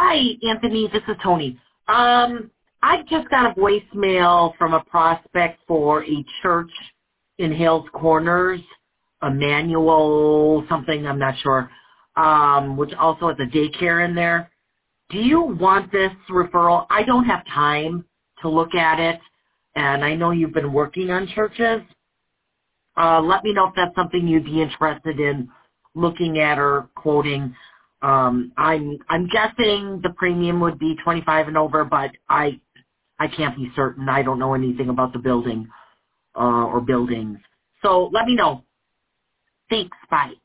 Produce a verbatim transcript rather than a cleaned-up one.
Hi, Anthony. This is Tony. Um, I just got a voicemail from a prospect for a church in Hales Corners, Emmanuel something, I'm not sure, um, which also has a daycare in there. Do you want this referral? I don't have time to look at it, and I know you've been working on churches. Uh, let me know if that's something you'd be interested in looking at or quoting. Um, I'm I'm guessing the premium would be twenty-five and over, but I I can't be certain. I don't know anything about the building uh, or buildings. So let me know. Thanks. Bye.